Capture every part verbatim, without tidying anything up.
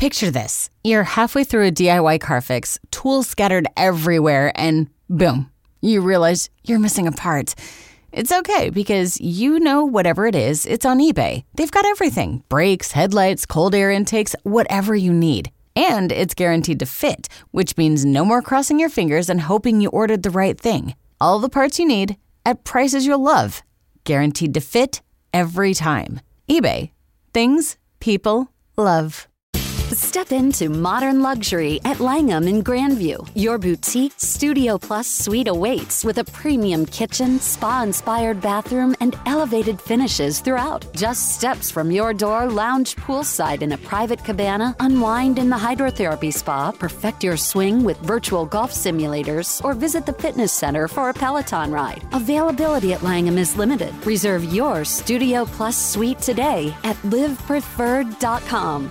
Picture this. You're halfway through a D I Y car fix, tools scattered everywhere, and boom, you realize you're missing a part. It's okay because you know whatever it is, it's on eBay. They've got everything. Brakes, headlights, cold air intakes, whatever you need. And it's guaranteed to fit, which means no more crossing your fingers and hoping you ordered the right thing. All the parts you need at prices you'll love. Guaranteed to fit every time. eBay. Things people love. Step into modern luxury at Langham in Grandview. Your boutique Studio Plus suite awaits with a premium kitchen, spa-inspired bathroom, and elevated finishes throughout. Just steps from your door, lounge poolside in a private cabana, unwind in the hydrotherapy spa, perfect your swing with virtual golf simulators, or visit the fitness center for a Peloton ride. Availability at Langham is limited. Reserve your Studio Plus suite today at live preferred dot com.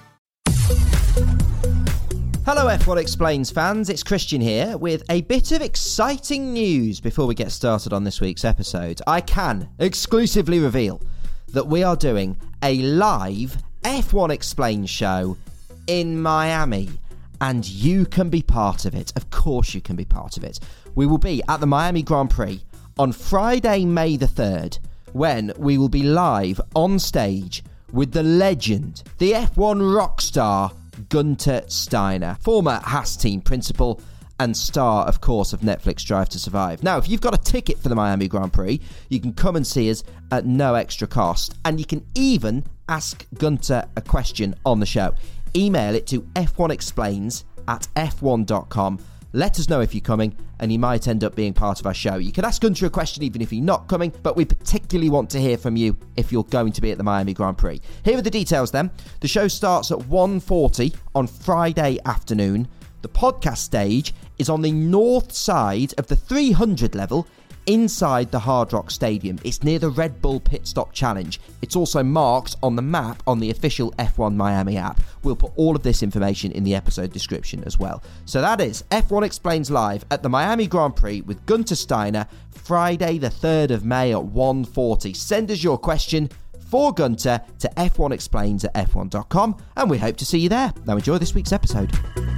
Hello F one Explains fans, it's Christian here with a bit of exciting news before we get started on this week's episode. I can exclusively reveal that we are doing a live F one Explains show in Miami, and you can be part of it. Of course you can be part of it. We will be at the Miami Grand Prix on Friday, May the third, when we will be live on stage with the legend, the F one rock star, Gunther Steiner, former Haas team principal and star, of course, of Netflix Drive to Survive. Now, if you've got a ticket for the Miami Grand Prix, you can come and see us at no extra cost, and you can even ask Gunther a question on the show. Email it to f one explains at f one dot com. Let us know if you're coming, and you might end up being part of our show. You can ask Gunther a question even if you're not coming, but we particularly want to hear from you if you're going to be at the Miami Grand Prix. Here are the details then. The show starts at one forty on Friday afternoon. The podcast stage is on the north side of the three hundred level inside the Hard Rock Stadium. It's near the Red Bull Pit Stop Challenge. It's also marked on the map on the official F one Miami app. We'll put all of this information in the episode description as well. So that is F one Explains live at the Miami Grand Prix with Gunther Steiner, Friday the third of May at one forty. Send us your question for Gunther to f one explains at f one dot com, and we hope to see you there. Now enjoy this week's episode.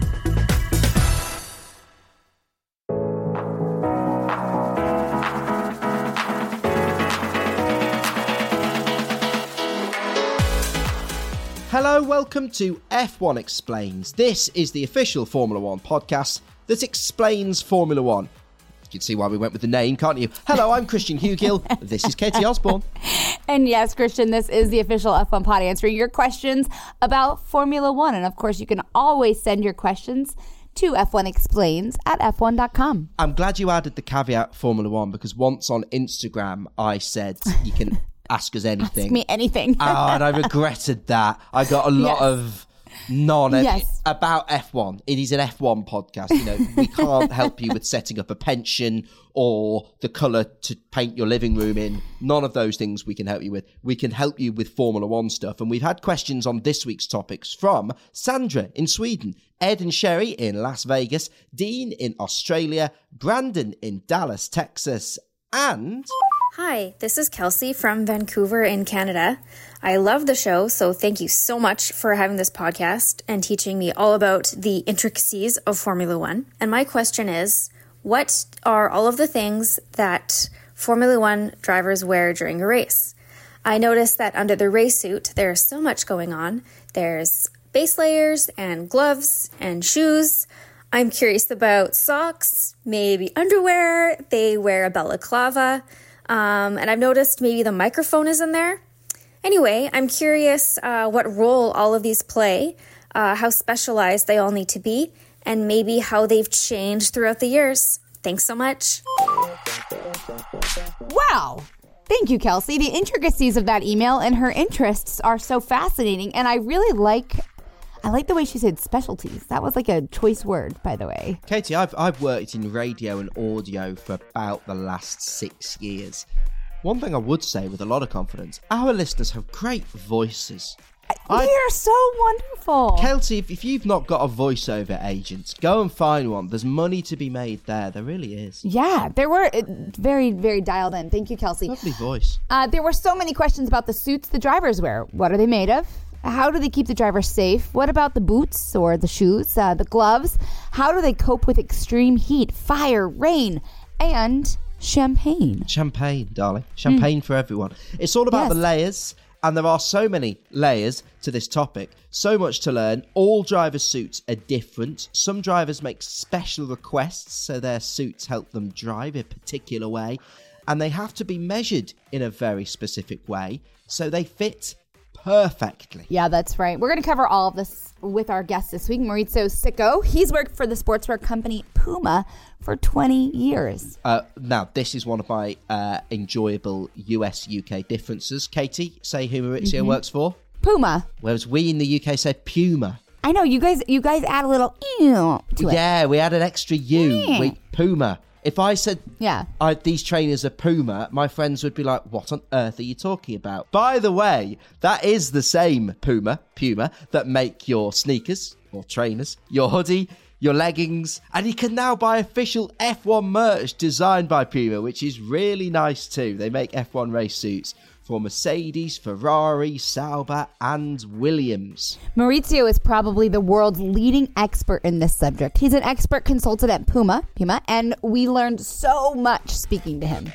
Hello, welcome to F one Explains. This is the official Formula One podcast that explains Formula One. You can see why we went with the name, can't you? Hello, I'm Christian Hugill. This is Katie Osborne. And yes, Christian, this is the official F one pod answering your questions about Formula One. And of course, you can always send your questions to f one explains at f one dot com. I'm glad you added the caveat Formula One, because once on Instagram I said you can ask us anything. Ask me anything. Oh, and I regretted that. I got a lot yes. of non yes. about F one. It is an F one podcast. You know, we can't help you with setting up a pension or the colour to paint your living room in. None of those things we can help you with. We can help you with Formula One stuff. And we've had questions on this week's topics from Sandra in Sweden, Ed and Sherry in Las Vegas, Dean in Australia, Brandon in Dallas, Texas, and... Hi, this is Kelsey from Vancouver in Canada. I love the show, so thank you so much for having this podcast and teaching me all about the intricacies of Formula One. And my question is, what are all of the things that Formula One drivers wear during a race? I noticed that under the race suit, there's so much going on. There's base layers and gloves and shoes. I'm curious about socks, maybe underwear. They wear a balaclava. Um, and I've noticed maybe the microphone is in there. Anyway, I'm curious uh, what role all of these play, uh, how specialized they all need to be, and maybe how they've changed throughout the years. Thanks so much. Wow. Thank you, Kelsey. The intricacies of that email and her interests are so fascinating, and I really like... I like the way she said specialties. That was like a choice word, by the way. Katie, I've I've worked in radio and audio for about the last six years. One thing I would say with a lot of confidence, our listeners have great voices. They are so wonderful. Kelsey, if, if you've not got a voiceover agent, go and find one. There's money to be made there. There really is. Yeah, there were uh, very, very dialed in. Thank you, Kelsey. Lovely voice. Uh, there were so many questions about the suits the drivers wear. What are they made of? How do they keep the driver safe? What about the boots or the shoes, uh, the gloves? How do they cope with extreme heat, fire, rain, and champagne? Champagne, darling. Champagne mm. for everyone. It's all about yes. the layers, and there are so many layers to this topic. So much to learn. All drivers' suits are different. Some drivers make special requests, so their suits help them drive a particular way, and they have to be measured in a very specific way, so they fit perfectly. Yeah, that's right. We're going to cover all of this with our guest this week, Maurizio Sicco. He's worked for the sportswear company Puma for twenty years. Uh, now, this is one of my uh, enjoyable U S U K differences. Katie, say who Maurizio mm-hmm. works for? Puma. Whereas we in the U K say Puma. I know, you guys You guys add a little ew to it. Yeah, we add an extra U. Yeah. We, Puma. If I said yeah. I, these trainers are Puma, my friends would be like, what on earth are you talking about? By the way, that is the same Puma, Puma, that make your sneakers or trainers, your hoodie, your leggings, and you can now buy official F one merch designed by Puma, which is really nice too. They make F one race suits for Mercedes, Ferrari, Sauber, and Williams. Maurizio is probably the world's leading expert in this subject. He's an expert consultant at Puma, Puma, and we learned so much speaking to him.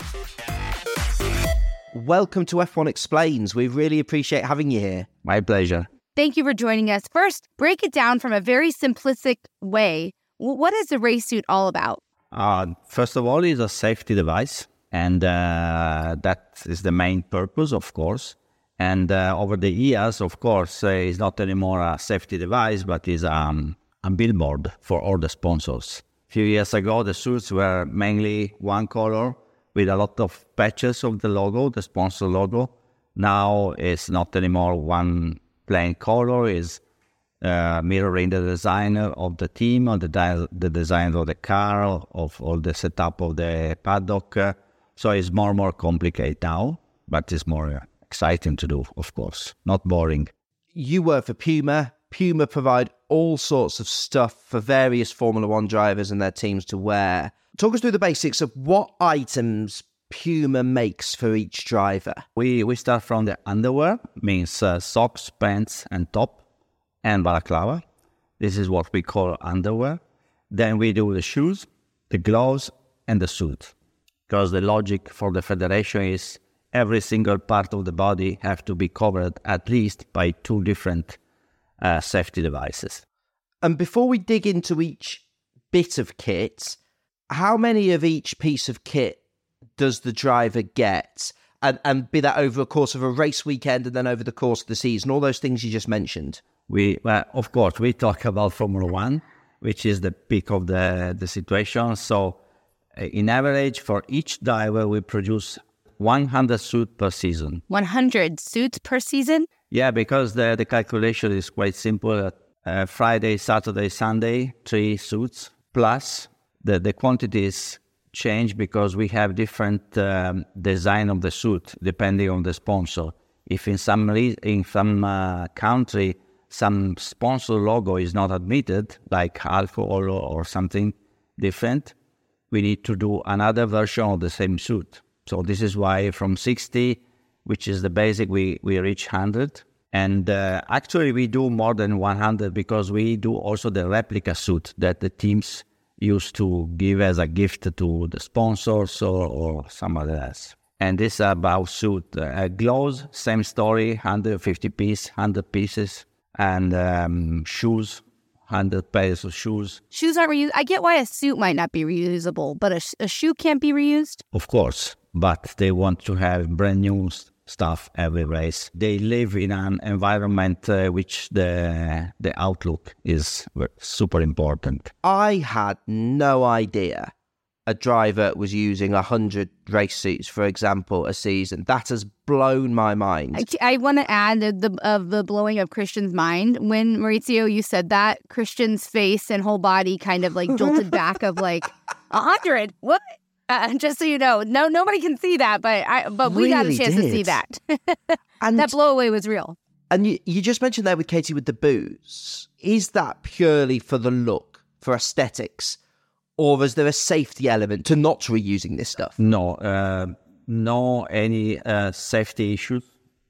Welcome to F one Explains. We really appreciate having you here. My pleasure. Thank you for joining us. First, break it down from a very simplistic way. What is a race suit all about? Uh, first of all, it's a safety device. And uh, that is the main purpose, of course. And uh, over the years, of course, uh, it's not anymore a safety device, but is um, a billboard for all the sponsors. A few years ago, the suits were mainly one color with a lot of patches of the logo, the sponsor logo. Now it's not anymore one plain color. It's uh, mirroring the design of the team, or the, di- the design of the car, of all the setup of the paddock. Uh, So it's more and more complicated now, but it's more exciting to do, of course, not boring. You work for Puma. Puma provide all sorts of stuff for various Formula One drivers and their teams to wear. Talk us through the basics of what items Puma makes for each driver. We we start from the underwear, means uh, socks, pants, and top, and balaclava. This is what we call underwear. Then we do the shoes, the gloves, and the suit. Because the logic for the federation is every single part of the body have to be covered at least by two different uh, safety devices. And before we dig into each bit of kit, how many of each piece of kit does the driver get? And, and be that over the course of a race weekend and then over the course of the season, all those things you just mentioned? We, well, of course, we talk about Formula One, which is the peak of the, the situation. So in average, for each driver, we produce one hundred suits per season. one hundred suits per season? Yeah, because the, the calculation is quite simple. Uh, Friday, Saturday, Sunday, three suits. Plus, the, the quantities change because we have different um, design of the suit, depending on the sponsor. If in some, re- in some uh, country, some sponsor logo is not admitted, like alcohol or something different, we need to do another version of the same suit. So this is why from sixty, which is the basic, we, we reach one hundred. And uh, actually we do more than one hundred because we do also the replica suit that the teams used to give as a gift to the sponsors or, or somebody else. And this is about suit. Uh, gloves, same story, one hundred fifty pieces, one hundred pieces. And um, shoes, one hundred pairs of shoes. Shoes aren't reused. I get why a suit might not be reusable, but a, sh- a shoe can't be reused? Of course, but they want to have brand new stuff every race. They live in an environment uh, which the the outlook is super important. I had no idea a driver was using one hundred race suits, for example, a season. That has blown my mind. I, I want to add the, the of the blowing of Christian's mind. When, Maurizio, you said that, Christian's face and whole body kind of like jolted back of like, one hundred? What? Uh, just so you know, no, nobody can see that, but I, but we really got a chance did. to see that. And that blowaway was real. And you, you just mentioned there with Katie with the boots. Is that purely for the look, for aesthetics? Or is there a safety element to not reusing this stuff? No, uh, no any uh, safety issues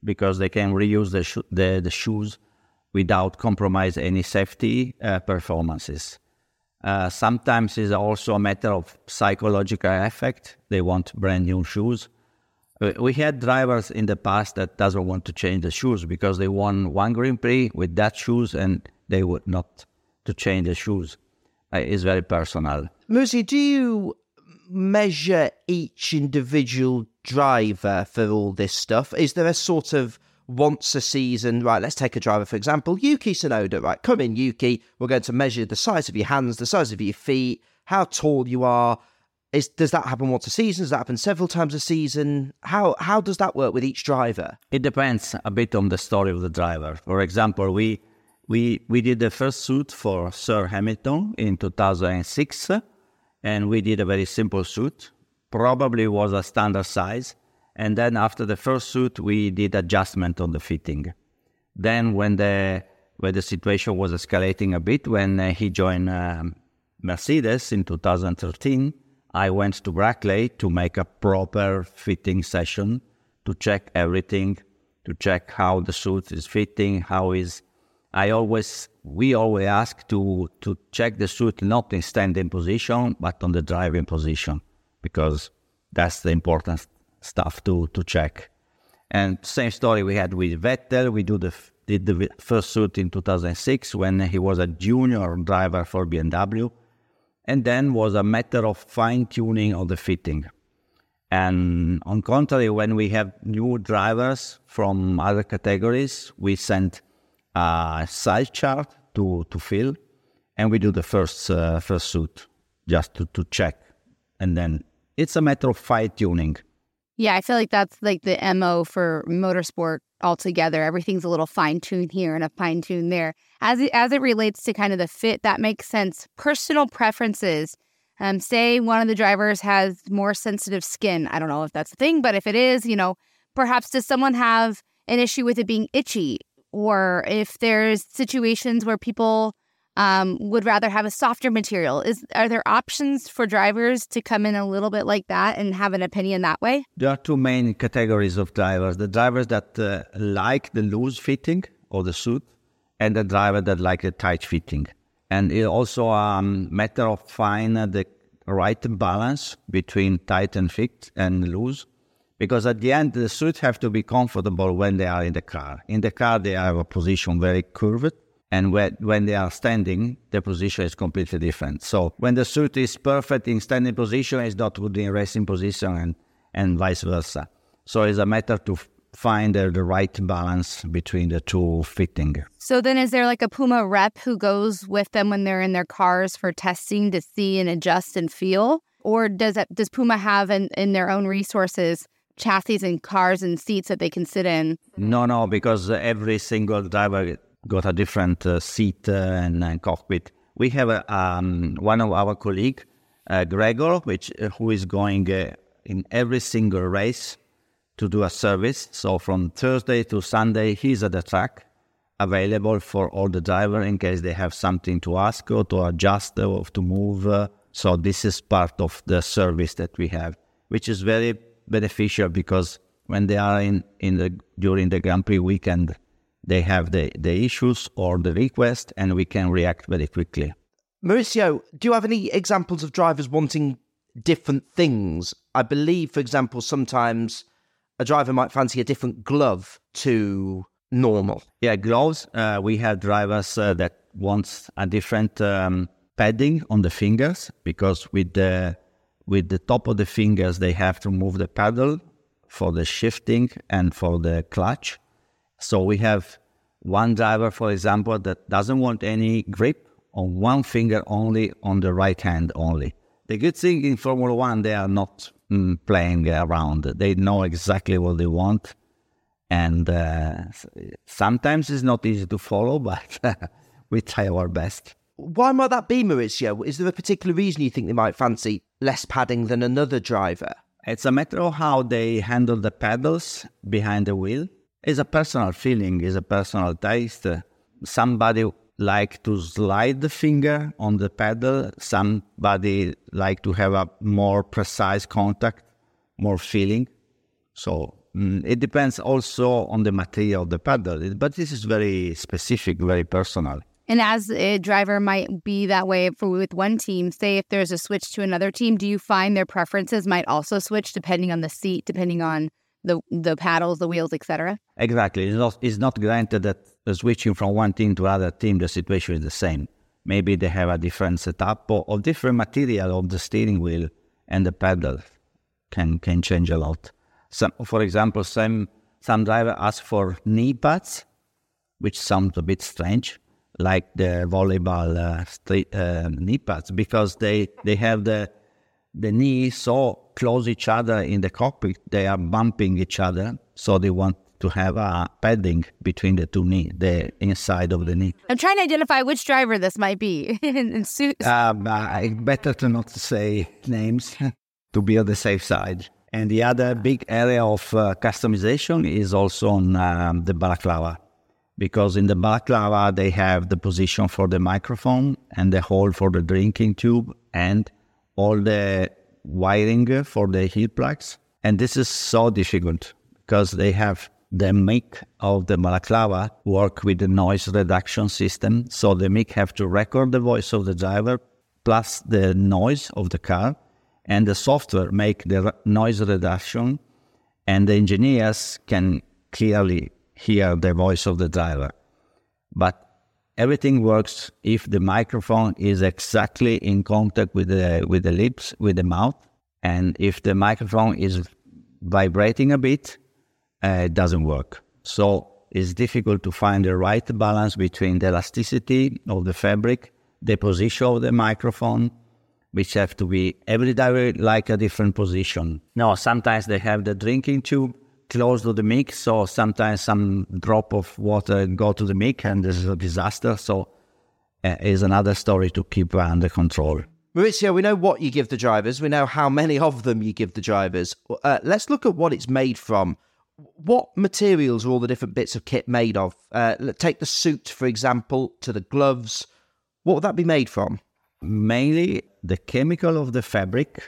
because they can reuse the sho- the, the shoes without compromise any safety uh, performances. Uh, sometimes it's also a matter of psychological effect. They want brand new shoes. We had drivers in the past that doesn't want to change the shoes because they won one Grand Prix with that shoes and they would not to change the shoes. Uh, it's very personal. Maurizio, do you measure each individual driver for all this stuff? Is there a sort of once a season, right, let's take a driver, for example, Yuki Tsunoda, right, come in, Yuki, we're going to measure the size of your hands, the size of your feet, how tall you are. Is, does that happen once a season? Does that happen several times a season? How how does that work with each driver? It depends a bit on the story of the driver. For example, we we we did the first suit for Sir Hamilton in two thousand six, and we did a very simple suit, probably was a standard size. And then after the first suit, we did adjustment on the fitting. Then when the when the situation was escalating a bit, when uh, he joined um, Mercedes in two thousand thirteen, I went to Brackley to make a proper fitting session to check everything, to check how the suit is fitting, how is... I always, we always ask to, to check the suit not in standing position, but on the driving position, because that's the important stuff to, to check. And same story we had with Vettel. We do the, did the first suit in two thousand six when he was a junior driver for B M W. And then was a matter of fine-tuning of the fitting. And on contrary, when we have new drivers from other categories, we send a size chart to, to fill, and we do the first uh, first suit just to, to check. And then it's a matter of fine-tuning. Yeah, I feel like that's like the M O for motorsport altogether. Everything's a little fine-tuned here and a fine-tuned there. As it, as it relates to kind of the fit, that makes sense. Personal preferences. Um, say one of the drivers has more sensitive skin. I don't know if that's a thing, but if it is, you know, perhaps does someone have an issue with it being itchy? Or if there's situations where people um, would rather have a softer material. Is Are there options for drivers to come in a little bit like that and have an opinion that way? There are two main categories of drivers. The drivers that uh, like the loose fitting of the suit and the driver that like the tight fitting. And it also a um, matter of finding the right balance between tight and fit and loose. Because at the end, the suit have to be comfortable when they are in the car. In the car, they have a position very curved. And when, when they are standing, the position is completely different. So when the suit is perfect in standing position, it's not good in racing position and, and vice versa. So it's a matter to f- find uh, the right balance between the two fitting. So then is there like a Puma rep who goes with them when they're in their cars for testing to see and adjust and feel? Or does it, does Puma have in, in their own resources chassis and cars and seats that they can sit in? No, no, because every single driver got a different uh, seat uh, and, and cockpit. We have a, um, one of our colleagues, uh, Gregor, which uh, who is going uh, in every single race to do a service. So from Thursday to Sunday, he's at the track, available for all the drivers in case they have something to ask or to adjust or to move. Uh, so this is part of the service that we have, which is very beneficial because when they are in, in the during the Grand Prix weekend, they have the, the issues or the request, and we can react very quickly. Maurizio, do you have any examples of drivers wanting different things? I believe, for example, sometimes a driver might fancy a different glove to normal. Yeah, gloves. Uh, we have drivers uh, that want a different um, padding on the fingers because with the with the top of the fingers they have to move the pedal for the shifting and for the clutch. So we have one driver, for example, that doesn't want any grip on one finger only, on the right hand only. The good thing in Formula One, they are not mm, playing around. They know exactly what they want. And uh, sometimes it's not easy to follow, but we try our best. Why might that be, Maurizio? Is there a particular reason you think they might fancy less padding than another driver? It's a matter of how they handle the pedals behind the wheel. It's a personal feeling, it's a personal taste. Somebody like to slide the finger on the pedal. Somebody like to have a more precise contact, more feeling. So mm, it depends also on the material of the pedal, but this is very specific, very personal. And as a driver might be that way for with one team, say if there's a switch to another team, do you find their preferences might also switch depending on the seat, depending on the the paddles, the wheels, et cetera? Exactly. It's not, it's not granted that switching from one team to another team, the situation is the same. Maybe they have a different setup or, or different material of the steering wheel and the pedal can can change a lot. Some, for example, some some driver ask for knee pads, which sounds a bit strange, like the volleyball uh, street, uh, knee pads, because they, they have the the knees so close each other in the cockpit, they are bumping each other, so they want to have a padding between the two knees, the inside of the knee. I'm trying to identify which driver this might be. um, uh, better to not say names to be on the safe side. And the other big area of uh, customization is also on um, the balaclava, because in the balaclava they have the position for the microphone and the hole for the drinking tube and all the wiring for the heel plugs. And this is so difficult because they have the mic of the balaclava work with the noise reduction system. So the mic have to record the voice of the driver plus the noise of the car, and the software make the re- noise reduction, and the engineers can clearly hear the voice of the driver. But everything works if the microphone is exactly in contact with the with the lips, with the mouth, and if the microphone is vibrating a bit, uh, it doesn't work. So it's difficult to find the right balance between the elasticity of the fabric, the position of the microphone, which have to be every driver like a different position. No, sometimes they have the drinking tube close to the mic, so sometimes some drop of water go to the mic and this is a disaster. So uh, is another story to keep under control. Maurizio, we know what you give the drivers. We know how many of them you give the drivers. Uh, let's look at what it's made from. What materials are all the different bits of kit made of? Uh, take the suit, for example, to the gloves. What would that be made from? Mainly, the chemical of the fabric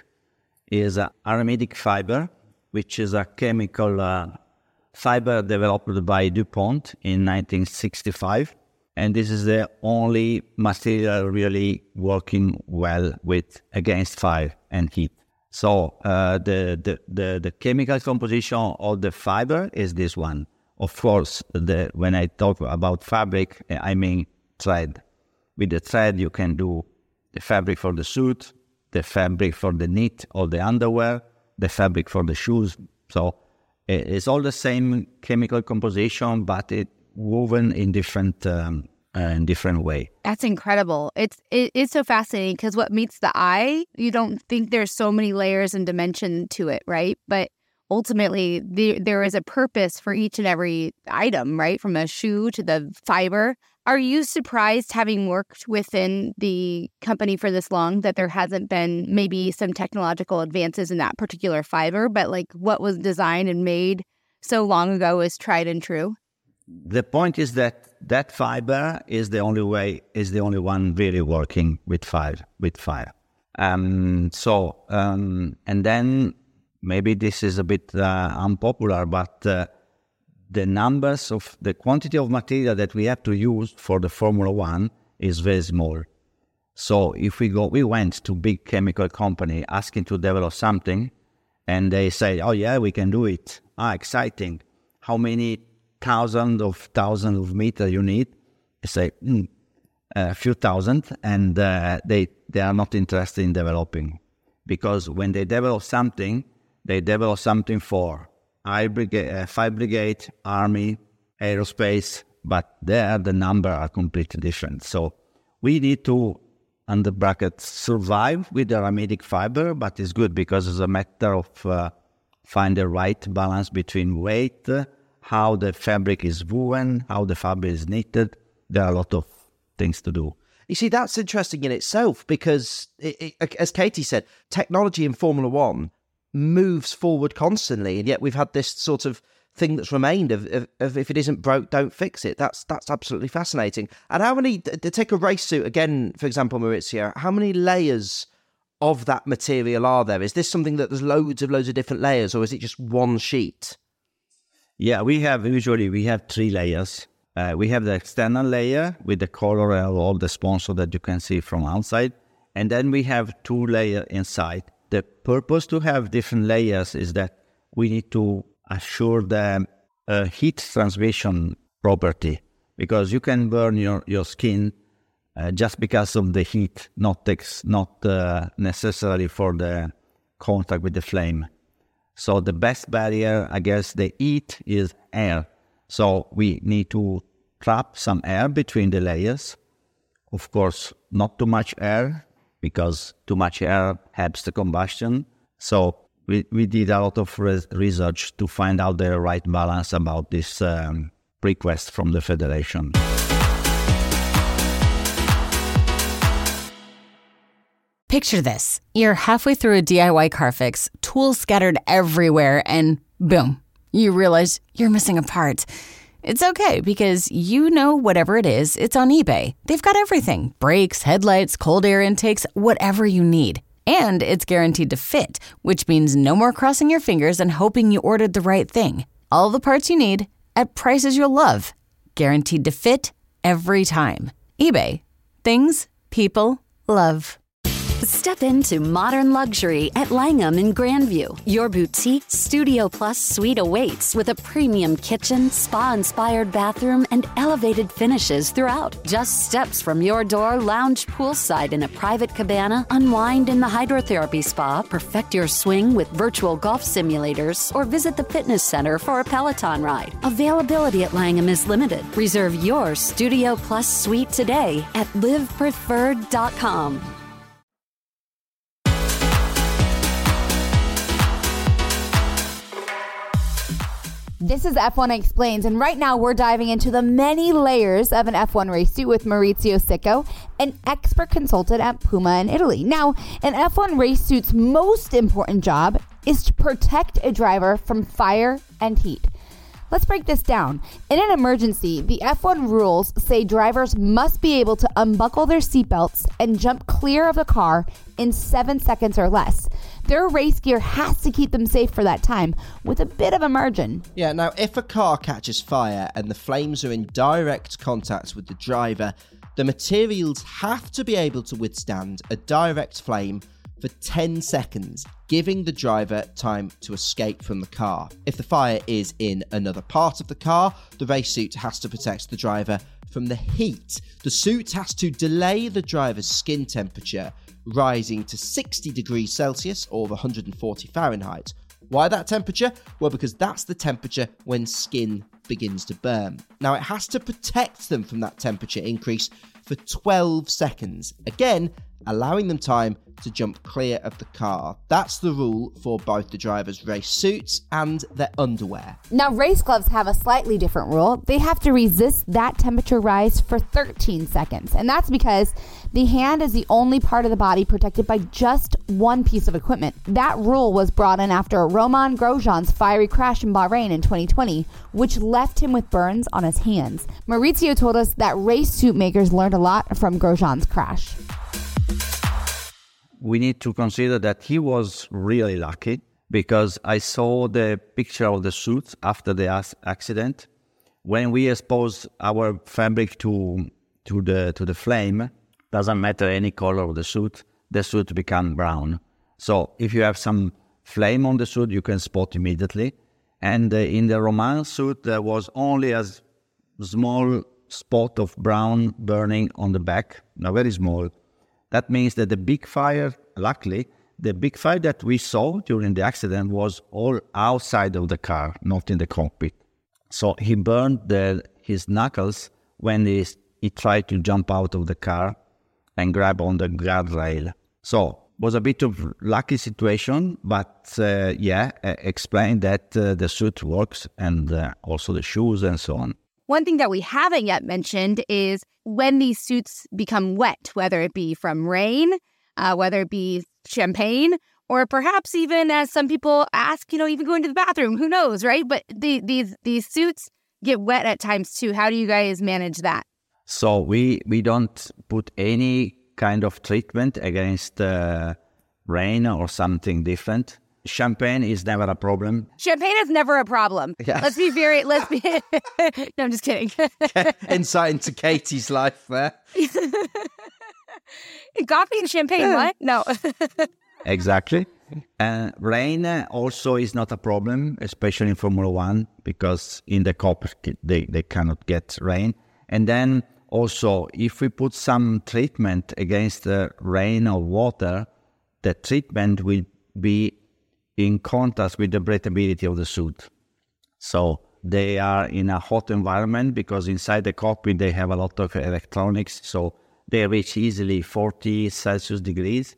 is uh, aramiddic fiber, which is a chemical uh, fiber developed by DuPont in nineteen sixty-five. And this is the only material really working well with against fire and heat. So uh, the, the, the, the chemical composition of the fiber is this one. Of course, the, when I talk about fabric, I mean thread. With the thread, you can do the fabric for the suit, the fabric for the knit or the underwear, the fabric for the shoes. So it's all the same chemical composition, but it woven in different um, uh, in different way. That's incredible. It's it, it's so fascinating because what meets the eye, you don't think there's so many layers and dimension to it, right? But ultimately, the, there is a purpose for each and every item, right? From a shoe to the fiber. Are you surprised, having worked within the company for this long, that there hasn't been maybe some technological advances in that particular fiber, but like what was designed and made so long ago is tried and true? The point is that that fiber is the only way, is the only one really working with fire. With fire. Um, so, um, and then maybe this is a bit uh, unpopular, but uh, the numbers of the quantity of material that we have to use for the Formula One is very small. So if we go, we went to big chemical company asking to develop something, and they say, "Oh yeah, we can do it. Ah, exciting! How many thousands of thousands of meters you need?" I say mm, a few thousand, and uh, they they are not interested in developing, because when they develop something, they develop something for Fire Brigade, uh, Fire Brigade, Army, Aerospace, but there the number are completely different. So we need to, under brackets, survive with the aramiddic fiber, but it's good because it's a matter of uh, find the right balance between weight, uh, how the fabric is woven, how the fabric is knitted. There are a lot of things to do. You see, that's interesting in itself because, it, it, as Katie said, technology in Formula One moves forward constantly, and yet we've had this sort of thing that's remained of, of, of if it isn't broke, don't fix it. That's that's absolutely fascinating. And how many, to take a race suit again, for example, Maurizio, how many layers of that material are there? Is this something that there's loads of loads of different layers, or is it just one sheet? Yeah, we have usually we have three layers. Uh, we have the external layer with the color of all the sponsor that you can see from outside. And then we have two layers inside. The purpose to have different layers is that we need to assure the uh, heat transmission property, because you can burn your, your skin uh, just because of the heat, not, ex- not uh, necessarily for the contact with the flame. So the best barrier against the heat is air. So we need to trap some air between the layers. Of course, not too much air, because too much air helps the combustion. So we, we did a lot of res- research to find out the right balance about this um, request from the Federation. Picture this. You're halfway through a D I Y car fix, tools scattered everywhere, and boom, you realize you're missing a part. It's okay, because you know whatever it is, it's on eBay. They've got everything. Brakes, headlights, cold air intakes, whatever you need. And it's guaranteed to fit, which means no more crossing your fingers and hoping you ordered the right thing. All the parts you need at prices you'll love. Guaranteed to fit every time. eBay. Things people love. Step into modern luxury at Langham in Grandview. Your boutique Studio Plus suite awaits with a premium kitchen, spa-inspired bathroom, and elevated finishes throughout. Just steps from your door, lounge poolside in a private cabana, unwind in the hydrotherapy spa, perfect your swing with virtual golf simulators, or visit the fitness center for a Peloton ride. Availability at Langham is limited. Reserve your Studio Plus suite today at live preferred dot com. This is F one Explains, and right now we're diving into the many layers of an F one race suit with Maurizio Sicco, an expert consultant at Puma in Italy. Now, an F one race suit's most important job is to protect a driver from fire and heat. Let's break this down. In an emergency, the F one rules say drivers must be able to unbuckle their seatbelts and jump clear of the car in seven seconds or less. Their race gear has to keep them safe for that time, with a bit of a margin. Yeah, now if a car catches fire and the flames are in direct contact with the driver, the materials have to be able to withstand a direct flame for ten seconds, giving the driver time to escape from the car. If the fire is in another part of the car, the race suit has to protect the driver from the heat. The suit has to delay the driver's skin temperature rising to sixty degrees Celsius or one hundred forty Fahrenheit. Why that temperature? Well, because that's the temperature when skin begins to burn. Now, it has to protect them from that temperature increase for twelve seconds. Again, allowing them time to jump clear of the car. That's the rule for both the driver's race suits and their underwear. Now, race gloves have a slightly different rule. They have to resist that temperature rise for thirteen seconds. And that's because the hand is the only part of the body protected by just one piece of equipment. That rule was brought in after Romain Grosjean's fiery crash in Bahrain in twenty twenty, which left him with burns on his hands. Maurizio told us that race suit makers learned a lot from Grosjean's crash. We need to consider that he was really lucky, because I saw the picture of the suit after the accident. When we expose our fabric to to the to the flame, doesn't matter any color of the suit, the suit become brown. So if you have some flame on the suit, you can spot immediately. And uh, in the Romain suit, there was only a small spot of brown burning on the back, now very small. That means that the big fire, luckily, the big fire that we saw during the accident was all outside of the car, not in the cockpit. So he burned the, his knuckles when he, he tried to jump out of the car and grab on the guardrail. So it was a bit of lucky situation, but uh, yeah, uh, explain that uh, the suit works and uh, also the shoes and so on. One thing that we haven't yet mentioned is when these suits become wet, whether it be from rain, uh, whether it be champagne, or perhaps even, as some people ask, you know, even going to the bathroom, who knows, right? But the, these these suits get wet at times too. How do you guys manage that? So we, we don't put any kind of treatment against uh, rain or something different. champagne is never a problem. Champagne is never a problem. Yeah. Let's be very, let's be, no, I'm just kidding. Insight into Katie's life there. Coffee and champagne, what? No. Exactly. Uh, rain also is not a problem, especially in Formula One, because in the cockpit they, they cannot get rain. And then also, if we put some treatment against the rain or water, the treatment will be in contrast with the breathability of the suit. So they are in a hot environment because inside the cockpit they have a lot of electronics, so they reach easily forty Celsius degrees.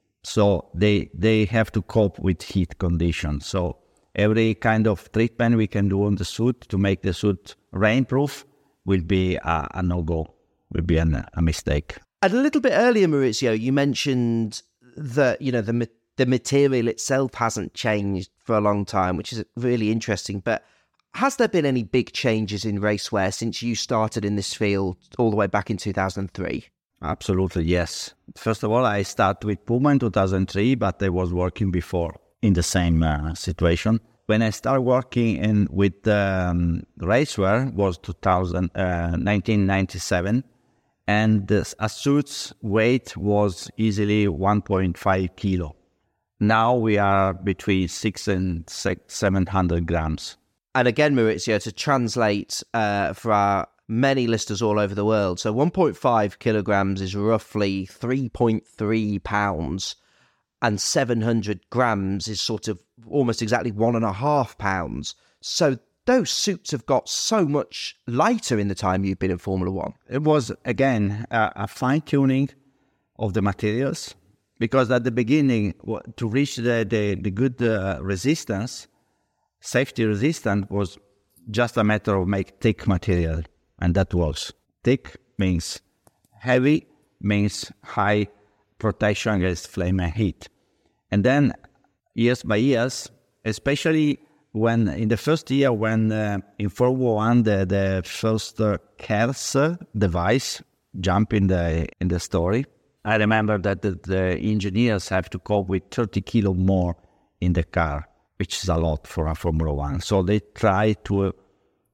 So they they have to cope with heat conditions. So every kind of treatment we can do on the suit to make the suit rainproof will be a, a no-go, will be an, a mistake. And a little bit earlier, Maurizio, you mentioned that, you know, the the material itself hasn't changed for a long time, which is really interesting. But has there been any big changes in racewear since you started in this field all the way back in two thousand three? Absolutely, yes. First of all, I started with Puma in two thousand three, but I was working before in the same uh, situation. When I started working in with um, racewear was two thousand, uh, nineteen ninety-seven, and the, a suit's weight was easily one point five kilo. Now we are between six and six, seven hundred grams. And again, Maurizio, to translate uh, for our many listeners all over the world, so one point five kilograms is roughly three point three pounds, and seven hundred grams is sort of almost exactly one and a half pounds. So those suits have got so much lighter in the time you've been in Formula One. It was, again, a, a fine-tuning of the materials, because at the beginning, to reach the, the, the good uh, resistance, safety resistance, was just a matter of make thick material. And that works. Thick means heavy, means high protection against flame and heat. And then years by years, especially when in the first year when uh, in Formula One the, the first uh, C A R S device jumped in the in the story, I remember that the, the engineers have to cope with thirty kilo more in the car, which is a lot for a Formula One. So they try to uh,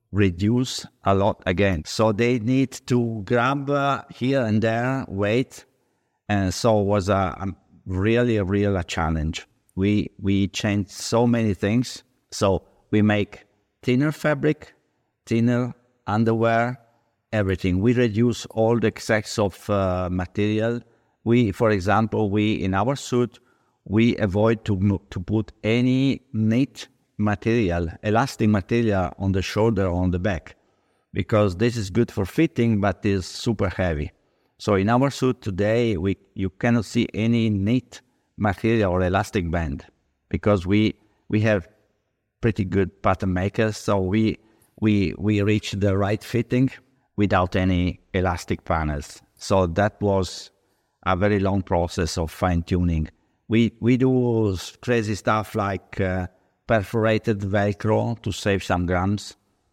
reduce a lot again. So they need to grab uh, here and there weight, and so it was a, a really, a real a challenge. We we changed so many things. So we make thinner fabric, thinner underwear, everything. We reduce all the excess of uh, material. We, for example, we in our suit we avoid to to put any knit material, elastic material on the shoulder or on the back, because this is good for fitting, but is super heavy. So in our suit today, we you cannot see any knit material or elastic band, because we we have pretty good pattern makers. So we we we reach the right fitting without any elastic panels. So that was a very long process of fine tuning. We we do crazy stuff like uh, perforated Velcro to save some grams.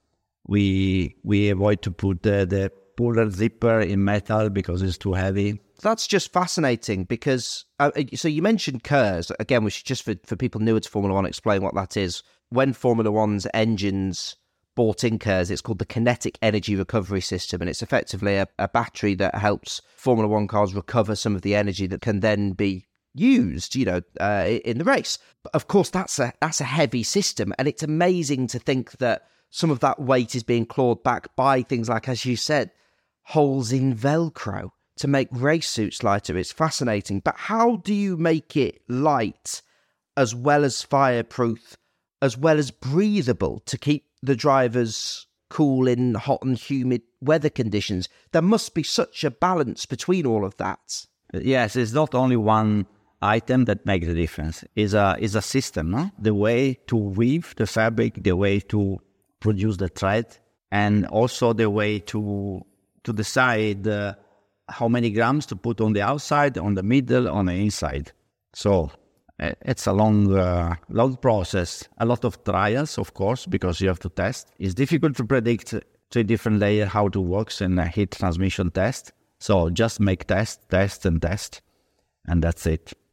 We we avoid to put the, the puller zipper in metal because it's too heavy. That's just fascinating because, uh, so you mentioned C A R S. Again, we should just, for, for people newer to Formula One, explain what that is. When Formula One's engines bought in C A R S, it's called the Kinetic Energy Recovery System, and it's effectively a, a battery that helps Formula One cars recover some of the energy that can then be used, you know, uh, in the race. But of course, that's a that's a heavy system, and it's amazing to think that some of that weight is being clawed back by things like, as you said, holes in Velcro to make race suits lighter. It's fascinating. But how do you make it light as well as fireproof, as well as breathable to keep the drivers cool in hot and humid weather conditions? There must be such a balance between all of that. Yes, it's not only one item that makes the difference. It's a, it's a system, no? The way to weave the fabric, the way to produce the thread, and also the way to to decide uh, how many grams to put on the outside, on the middle, on the inside. So uh, it's a long, uh, long process. A lot of trials, of course, because you have to test. It's difficult to predict three different layers how it works in a heat transmission test. So just make test, test, and test, and that's it.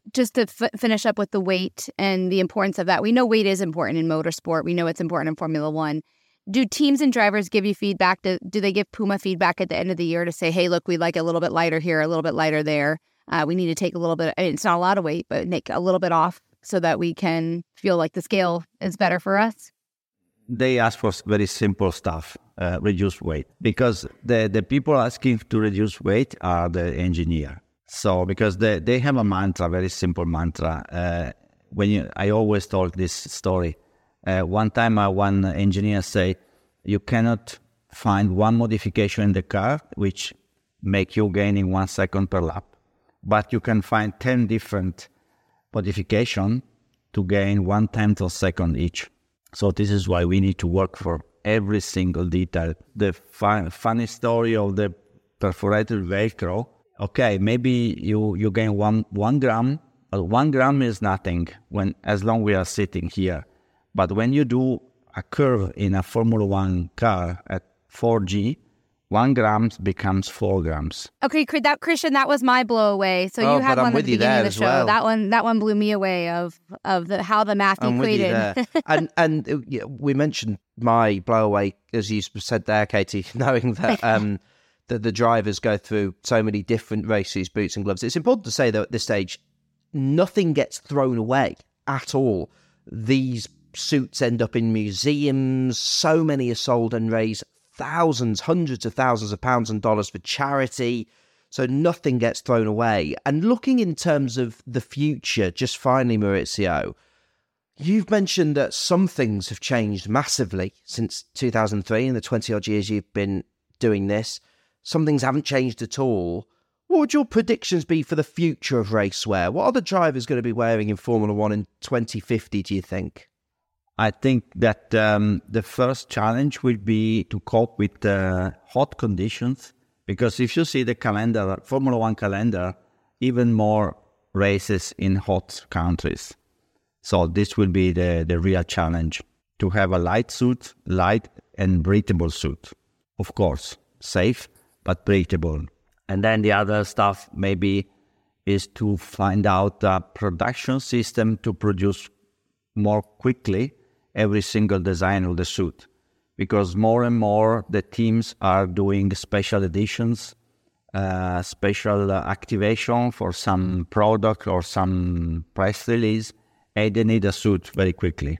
just to f- finish up with the weight and the importance of that, we know weight is important in motorsport. We know it's important in Formula One. Do teams and drivers give you feedback? Do, do they give Puma feedback at the end of the year to say, hey, look, we'd like a little bit lighter here, a little bit lighter there. Uh, we need to take a little bit, I mean, it's not a lot of weight, but make a little bit off so that we can feel like the scale is better for us? They ask for very simple stuff, uh, reduce weight, because the, the people asking to reduce weight are the engineer. So because they, they have a mantra, very simple mantra. Uh, when you, I always told this story. Uh, one time uh, one engineer say, you cannot find one modification in the car which make you gaining one second per lap, but you can find ten different modifications to gain one tenth of a second each. So this is why we need to work for every single detail. The fun, funny story of the perforated Velcro, okay, maybe you, you gain one one gram, but one gram is nothing when as long we are sitting here. But when you do a curve in a Formula One car at four G, one gram becomes four grams. Okay, that Christian, that was my blow away. So oh, you had but one I'm at with the you beginning there of the as show. well. That one, that one blew me away of of the, how the math I'm equated. With you there. and and uh, yeah, we mentioned my blow away, as you said there, Katie, knowing that um, that the drivers go through so many different races, boots and gloves. It's important to say that at this stage, nothing gets thrown away at all. These suits end up in museums. So many are sold and raise thousands, hundreds of thousands of pounds and dollars for charity. So nothing gets thrown away. And looking in terms of the future, just finally, Maurizio, you've mentioned that some things have changed massively since two thousand three and the twenty odd years you've been doing this. Some things haven't changed at all. What would your predictions be for the future of racewear? What are the drivers going to be wearing in Formula One in twenty fifty, do you think? I think that um, the first challenge will be to cope with uh, hot conditions, because if you see the calendar, Formula One calendar, even more races in hot countries. So this will be the, the real challenge, to have a light suit, light and breathable suit. Of course, safe, but breathable. And then the other stuff maybe is to find out a production system to produce more quickly every single design of the suit, because more and more the teams are doing special editions, uh, special uh, activation for some product or some press release, and they need a suit very quickly.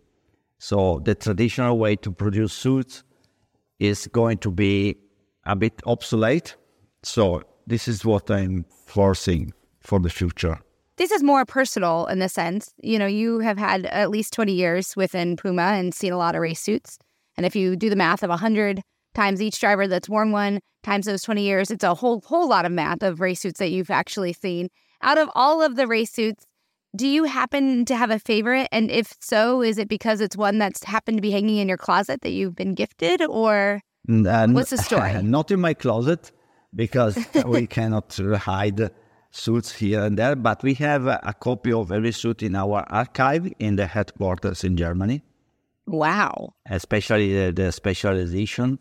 So the traditional way to produce suits is going to be a bit obsolete. So this is what I'm foreseeing for the future. This is more personal in the sense, you know, you have had at least twenty years within Puma and seen a lot of race suits. And if you do the math of one hundred times each driver that's worn one, times those twenty years, it's a whole whole lot of math of race suits that you've actually seen. Out of all of the race suits, do you happen to have a favorite? And if so, is it because it's one that's happened to be hanging in your closet that you've been gifted, or uh, what's the story? Not in my closet, because we cannot hide suits here and there, but we have a, a copy of every suit in our archive in the headquarters in Germany. Wow. Especially the, the special edition.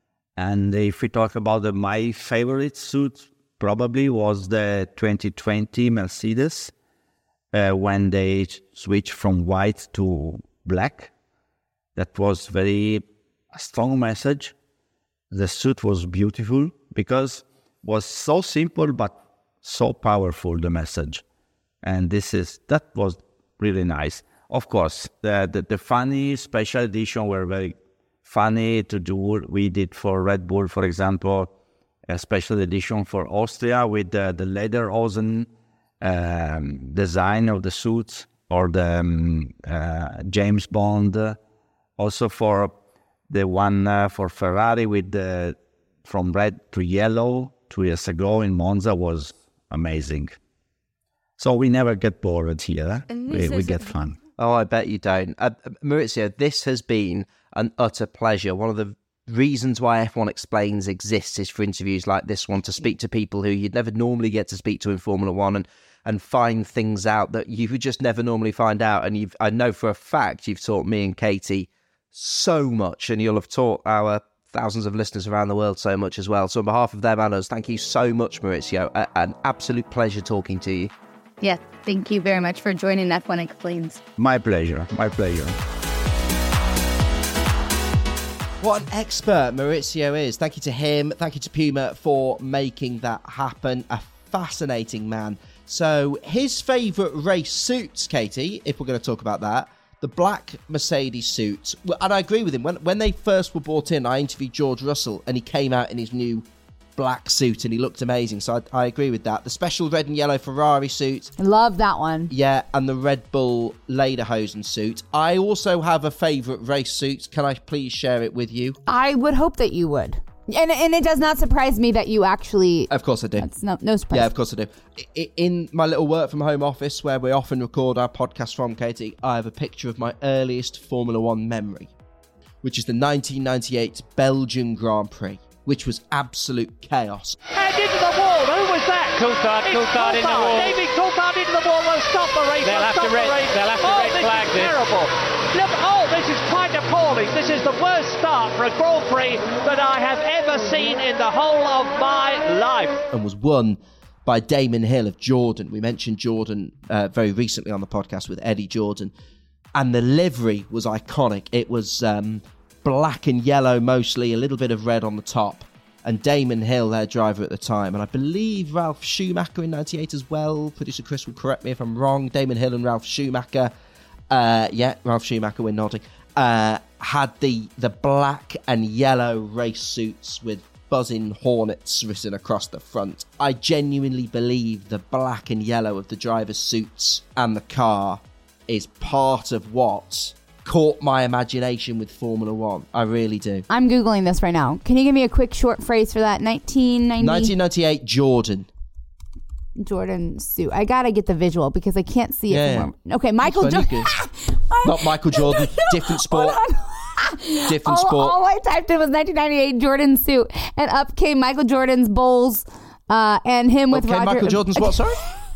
And if we talk about the, my favorite suit, probably was the twenty twenty Mercedes, uh, when they switched from white to black. That was very a strong message. The suit was beautiful because it was so simple, but so powerful, the message. And this is that was really nice. Of course, the, the, the funny special edition were very funny to do. We did for Red Bull, for example, a special edition for Austria with the, the Lederhosen um, design of the suits, or the um, uh, James Bond. Uh, also for the one uh, for Ferrari with the from red to yellow two years ago in Monza was amazing. So we never get bored here. We, we get fun. Oh, I bet you don't. Uh, Maurizio, this has been an utter pleasure. One of the reasons why F one Explains exists is for interviews like this one, to speak to people who you'd never normally get to speak to in Formula One, and, and find things out that you would just never normally find out. And you've, I know for a fact you've taught me and Katie so much, and you'll have taught our thousands of listeners around the world so much as well. So on behalf of them and us, thank you so much, Maurizio. A- an absolute pleasure talking to you. Yes, thank you very much for joining F one Explains. My pleasure. My pleasure. What an expert Maurizio is. Thank you to him. Thank you to Puma for making that happen. A fascinating man. So his favourite race suits, Katie, if we're going to talk about that, the black Mercedes suits. And I agree with him. When when they first were brought in, I interviewed George Russell and he came out in his new black suit and he looked amazing. So I, I agree with that. The special red and yellow Ferrari suit. Love that one. Yeah, and the Red Bull Lederhosen suit. I also have a favourite race suit. Can I please share it with you? I would hope that you would. And and it does not surprise me that you actually... Of course I do. That's no, no surprise. Yeah, of course I do. I, in my little work from home office where we often record our podcast from, Katie, I have a picture of my earliest Formula One memory, which is the nineteen ninety-eight Belgian Grand Prix, which was absolute chaos. And into the wall. Who was that? Coulthard, Coulthard in the wall. David Coulthard into the wall. Will stop the race. They'll will have stop to red, the race. they'll have to oh, red this flag is this. terrible. Look, oh, this is quite appalling. This is the worst start for a Grand Prix that I have ever seen in the whole of my life. And was won by Damon Hill of Jordan. We mentioned Jordan uh, very recently on the podcast with Eddie Jordan. And the livery was iconic. It was um, black and yellow mostly, a little bit of red on the top. And Damon Hill, their driver at the time. And I believe Ralph Schumacher in ninety-eight as well. Producer Chris will correct me if I'm wrong. Damon Hill and Ralph Schumacher. Uh, yeah, Ralph Schumacher, we're nodding. Uh, had the, the black and yellow race suits with buzzing hornets written across the front. I genuinely believe the black and yellow of the driver's suits and the car is part of what caught my imagination with Formula One. I really do. I'm Googling this right now. Can you give me a quick short phrase for that? nineteen ninety nineteen ninety-eight Jordan. Jordan suit. I gotta get the visual because I can't see Yeah, it yeah. from where... Okay, Michael That's Jordan. fine, Not Michael Jordan. Different sport. Different all, sport. all I typed in was nineteen ninety-eight Jordan suit, and up came Michael Jordan's Bulls, uh, and him with Okay, Roger. Michael Jordan's what, sorry?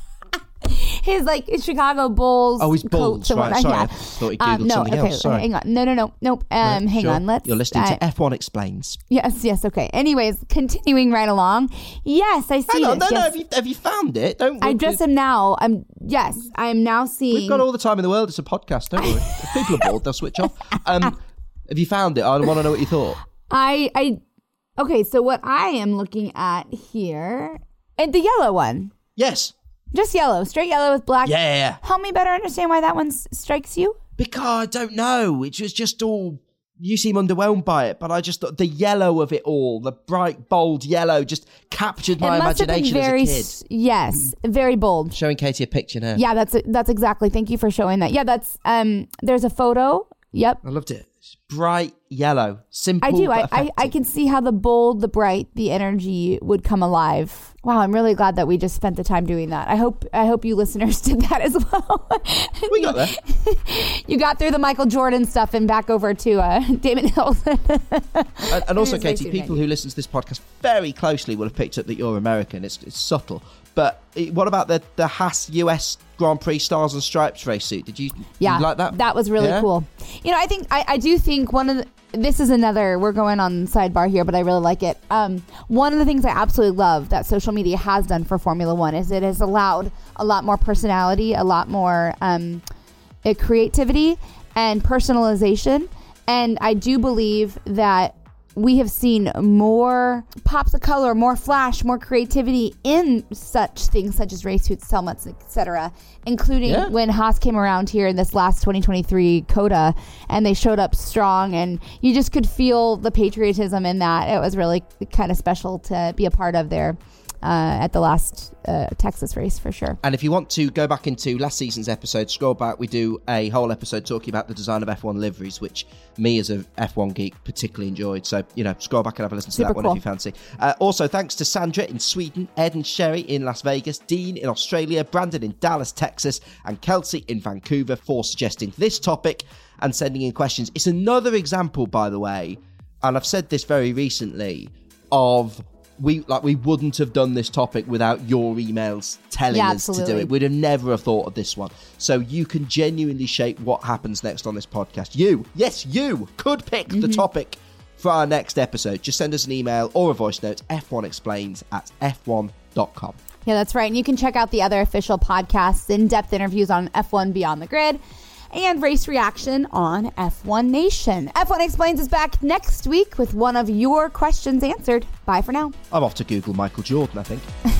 His like Chicago Bulls. Oh, his Bulls, coats and right, whatnot. sorry, Yeah. I thought he Googled Um, no, something okay, else, sorry. hang on. No, no, no, nope. Um, No, hang sure. on. Let's. You're listening uh, to F one Explains. Yes, yes, okay. Anyways, continuing right along. Yes, I see Hang on, this. no, no, yes. have you, have you found it? Don't. I we- just am now. I'm yes. I am now seeing. We've got all the time in the world. It's a podcast. Don't worry. If people are bored, they'll switch off. Um, have you found it? I want to know what you thought. I I. Okay, so what I am looking at here, and the yellow one, Yes. just yellow, straight yellow with black. Yeah, yeah, yeah. Help me better understand why that one s- strikes you. Because I don't know. It was just all. You seem underwhelmed by it, but I just thought the yellow of it all, the bright, bold yellow, just captured my it must have been imagination very as a kid. s- yes, very bold. Showing Katie a picture now. Yeah, that's that's exactly. Thank you for showing that. Yeah, that's um. There's a photo. Yep. I loved it. It's bright yellow, simple. I do. but I, I, I effective. can see how the bold, the bright, the energy would come alive. Wow, I'm really glad that we just spent the time doing that. I hope I hope you listeners did that as well. We got there. You got through the Michael Jordan stuff and back over to uh, Damon Hill. And, and also, It is way Katie, too people many. who listen to this podcast very closely will have picked up that you're American. It's, it's subtle. But it, what about the, the Haas U S Grand Prix Stars and Stripes race suit? Did you, Yeah, you like that? That was really Yeah? cool. You know, I think I, I do think one of the, this is another. We're going on sidebar here, but I really like it. Um, one of the things I absolutely love that social media has done for Formula One is it has allowed a lot more personality, a lot more um, uh, creativity and personalization. And I do believe that we have seen more pops of color, more flash, more creativity in such things such as race suits, helmets, et cetera, including Yeah. when Haas came around here in this last twenty twenty-three COTA and they showed up strong and you just could feel the patriotism in that. It was really kind of special to be a part of there uh, at the last uh, Texas race for sure. And if you want to go back into last season's episode, scroll back, we do a whole episode talking about the design of F one liveries, which me as a F one geek particularly enjoyed. So, you know, scroll back and have a listen to Super that one cool. if you fancy. Uh, also, thanks to Sandra in Sweden, Ed and Sherry in Las Vegas, Dean in Australia, Brandon in Dallas, Texas, and Kelsey in Vancouver for suggesting this topic and sending in questions. It's another example, by the way, and I've said this very recently, of we like we wouldn't have done this topic without your emails telling Yeah, us to do absolutely. it. We'd have never have thought of this one. So you can genuinely shape what happens next on this podcast. You, yes, you could pick Mm-hmm. the topic for our next episode. Just send us an email or a voice note, f one explains at f one dot com. Yeah, that's right. And you can check out the other official podcasts, in-depth interviews on F one Beyond the Grid, and Race Reaction on F one Nation. F one Explains is back next week with one of your questions answered. Bye for now. I'm off to Google Michael Jordan, I think.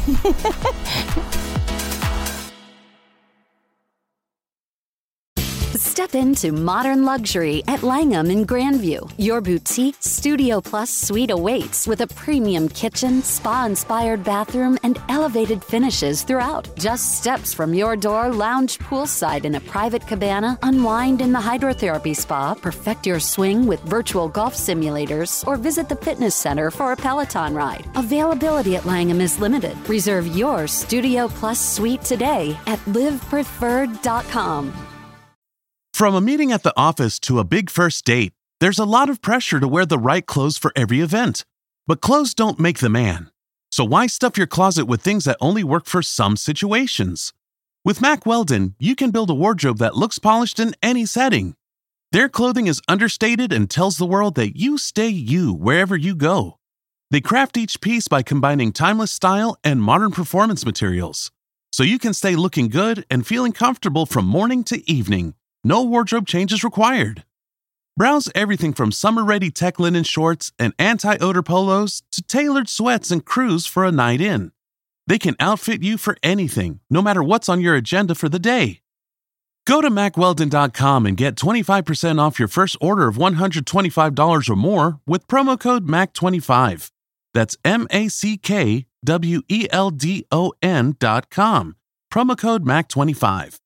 Step into modern luxury at Langham in Grandview. Your boutique Studio Plus suite awaits with a premium kitchen, spa-inspired bathroom, and elevated finishes throughout. Just steps from your door, lounge poolside in a private cabana, unwind in the hydrotherapy spa, perfect your swing with virtual golf simulators, or visit the fitness center for a Peloton ride. Availability at Langham is limited. Reserve your Studio Plus suite today at live preferred dot com. From a meeting at the office to a big first date, there's a lot of pressure to wear the right clothes for every event. But clothes don't make the man. So why stuff your closet with things that only work for some situations? With Mack Weldon, you can build a wardrobe that looks polished in any setting. Their clothing is understated and tells the world that you stay you wherever you go. They craft each piece by combining timeless style and modern performance materials, so you can stay looking good and feeling comfortable from morning to evening. No wardrobe changes required. Browse everything from summer-ready tech linen shorts and anti-odor polos to tailored sweats and crews for a night in. They can outfit you for anything, no matter what's on your agenda for the day. Go to mack weldon dot com and get twenty-five percent off your first order of one hundred twenty-five dollars or more with promo code M A C twenty-five. That's M A C K W E L D O N dot com. Promo code M A C twenty-five.